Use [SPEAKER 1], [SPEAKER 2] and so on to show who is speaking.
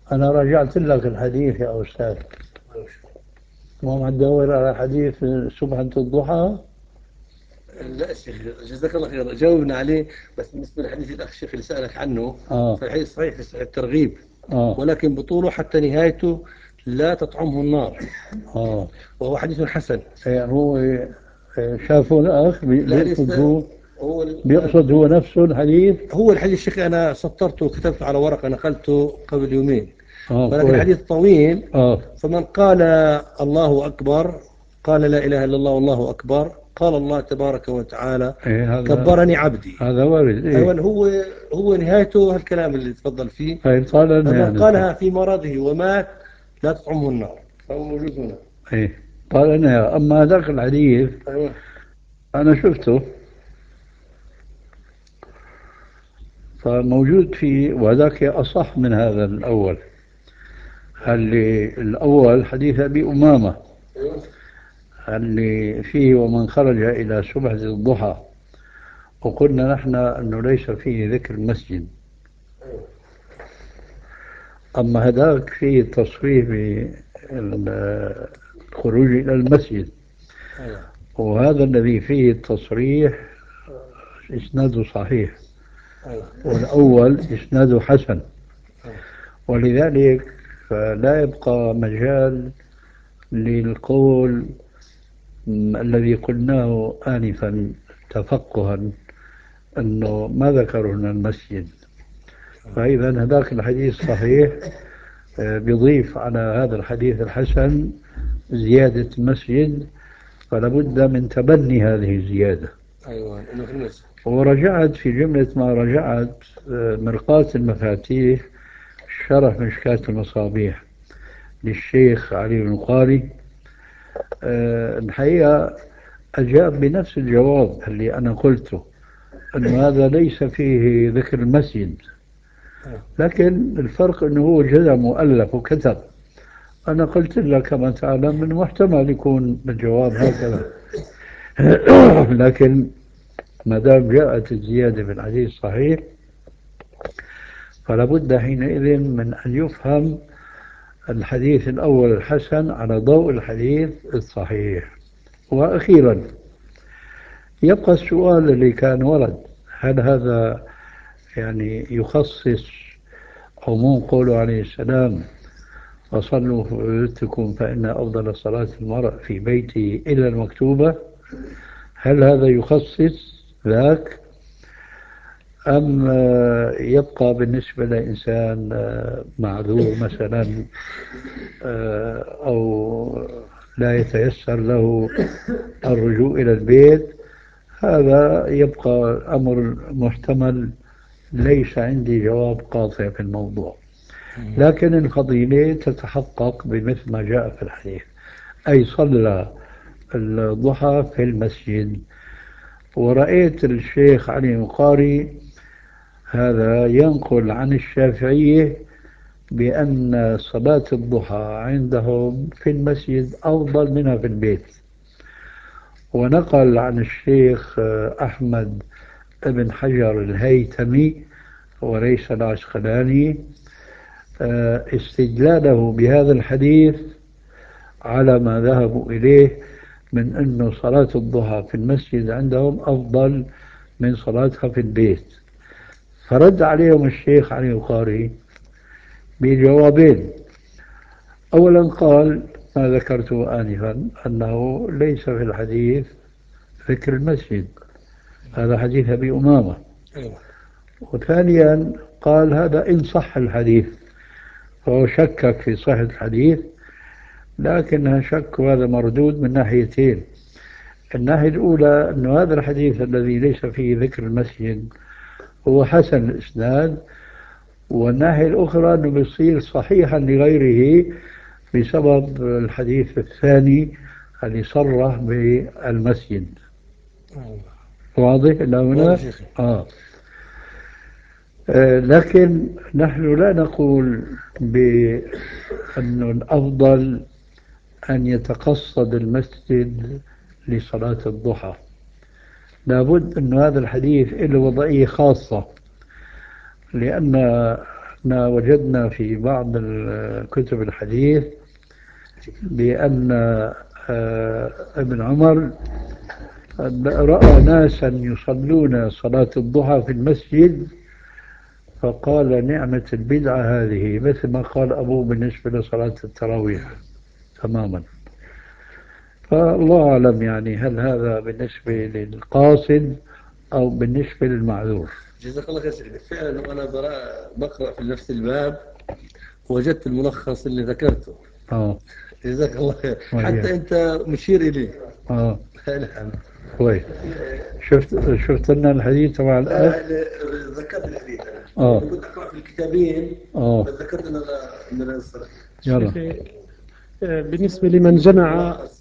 [SPEAKER 1] أنا رجعت لك الحديث يا أستاذ، ما عم تدور على حديث سبحة الضحى.
[SPEAKER 2] لا شيخ، جزاك الله خير، جاوبنا عليه. بس بالنسبة لحديث الأخ الشيخ اللي سألك عنه،
[SPEAKER 1] آه.
[SPEAKER 2] فالحديث صحيح في صحيح الترغيب،
[SPEAKER 1] آه.
[SPEAKER 2] ولكن بطوله حتى نهايته لا تطعمه النار،
[SPEAKER 1] آه.
[SPEAKER 2] وهو حديث حسن.
[SPEAKER 1] إيه هو؟ شافوا الأخ
[SPEAKER 2] لا لسه.
[SPEAKER 1] بيقصد
[SPEAKER 2] هو
[SPEAKER 1] بيقصد هو نفسه الحديث.
[SPEAKER 2] هو الحديث الشيخ أنا سطرته وكتبته على ورقة نقلته قبل يومين،
[SPEAKER 1] آه
[SPEAKER 2] ولكن
[SPEAKER 1] كويس.
[SPEAKER 2] الحديث طويل.
[SPEAKER 1] آه.
[SPEAKER 2] فمن قال الله أكبر، قال لا إله إلا الله والله أكبر، قال الله تبارك وتعالى
[SPEAKER 1] إيه هذا؟
[SPEAKER 2] كبرني عبدي.
[SPEAKER 1] هذا وارد
[SPEAKER 2] أيوة،
[SPEAKER 1] إيه.
[SPEAKER 2] هو نهايته هالكلام اللي تفضل فيه.
[SPEAKER 1] طيب قال لنا
[SPEAKER 2] فمن
[SPEAKER 1] يعني
[SPEAKER 2] قالها في مرضه ومات لا تطعمه النار، فهو موجود هنا.
[SPEAKER 1] إيه قال لنا. أما هذاك الحديث
[SPEAKER 2] أيوة.
[SPEAKER 1] أنا شفته، فموجود فيه، وهذاك أصح من هذا الأول. اللي الأول حديث أبي أمامة
[SPEAKER 2] أيوة.
[SPEAKER 1] اللي فيه ومن خرج إلى سبحة الضحى، وقلنا نحن أنه ليس فيه ذكر المسجد.
[SPEAKER 2] أيوة.
[SPEAKER 1] أما هذاك فيه تصريح بالخروج إلى المسجد،
[SPEAKER 2] أيوة.
[SPEAKER 1] وهذا الذي فيه التصريح إسناده صحيح،
[SPEAKER 2] أيوة.
[SPEAKER 1] والأول إسناده حسن.
[SPEAKER 2] أيوة.
[SPEAKER 1] ولذلك فلا يبقى مجال للقول الذي قلناه آنفا تفقها أنه ما ذكروا هنا المسجد. فإذا هذاك الحديث صحيح، بيضيف على هذا الحديث الحسن زيادة مسجد، فلا بد من تبني هذه الزيادة.
[SPEAKER 2] أيوة. إنه في المسجد.
[SPEAKER 1] ورجعت في جملة ما رجعت مرقاة المفاتيح شرح مشكاة المصابيح للشيخ علي بن القاري. الحقيقة أجاب بنفس الجواب اللي أنا قلته، أن هذا ليس فيه ذكر المسجد،
[SPEAKER 2] أيوة.
[SPEAKER 1] لكن الفرق أنه هو جزم وألف وكتب. أنا قلت لك كما تعلم من محتمل يكون الجواب هكذا. لكن ما دام جاءت الزيادة في الحديث الصحيح، فلا بد حينئذ من أن يفهم الحديث الأول الحسن على ضوء الحديث الصحيح. وأخيرا يبقى السؤال اللي كان ورد: هل هذا يعني يخصص عموم قوله عليه السلام وصلوا في بيوتكم فإن أفضل صلاة المرء في بيته إلا المكتوبة؟ هل هذا يخصص ذاك، أم يبقى بالنسبة لإنسان معذور مثلا، أو لا يتيسر له الرجوع إلى البيت؟ هذا يبقى أمر محتمل، ليس عندي جواب قاطع في الموضوع. لكن الفضيلة تتحقق بمثل ما جاء في الحديث، أي صلى الضحى في المسجد. ورأيت الشيخ علي القاري هذا ينقل عن الشافعية بأن صلاة الضحى عندهم في المسجد أفضل منها في البيت. ونقل عن الشيخ أحمد بن حجر الهيثمي وليس العسقلاني استدلاله بهذا الحديث على ما ذهبوا إليه من أن صلاة الضحى في المسجد عندهم أفضل من صلاتها في البيت. فرد عليهم الشيخ علي القاري بجوابين. أولا قال ما ذكرته آنفا أنه ليس في الحديث ذكر المسجد، هذا حديث أبي أمامة.
[SPEAKER 2] أيوة.
[SPEAKER 1] وثانيا قال هذا إن صح الحديث، فهو شكك في صحة الحديث، لكن شك هذا مردود من ناحيتين. الناحية الأولى أن هذا الحديث الذي ليس فيه ذكر المسجد هو حسن الإسناد، والناحية الأخرى أنه بيصير صحيحا لغيره بسبب الحديث الثاني اللي صرح بالمسجد.
[SPEAKER 2] أيوة.
[SPEAKER 1] واضح إلى
[SPEAKER 2] واضح
[SPEAKER 1] هنا؟
[SPEAKER 2] شيخي.
[SPEAKER 1] آه. لكن نحن لا نقول بأن الأفضل أن يتقصد المسجد لصلاة الضحى. لابد أن هذا الحديث له وضعية خاصة، لأن احنا وجدنا في بعض كتب الحديث بأن ابن عمر رأى ناسا يصلون صلاة الضحى في المسجد فقال نعمة البدعة هذه، مثل ما قال أبوه بالنسبة لصلاة التراويح تماما. فالله أعلم يعني هل هذا بالنسبة للقاصد أو بالنسبة للمعذور.
[SPEAKER 2] جزاك الله خير سيدي. فعلا وأنا بقرأ في نفس الباب وجدت الملخص اللي ذكرته. جزاك الله خير. حتى أنت مشير إليه.
[SPEAKER 1] نعم. كويس. شفت لنا الحديث تبع الأخ.
[SPEAKER 2] ذكرت الحديث أنا. كنت أقرأ في الكتابين. ذكرت أن الصلاة.
[SPEAKER 1] يلا.
[SPEAKER 3] بالنسبة لمن جمع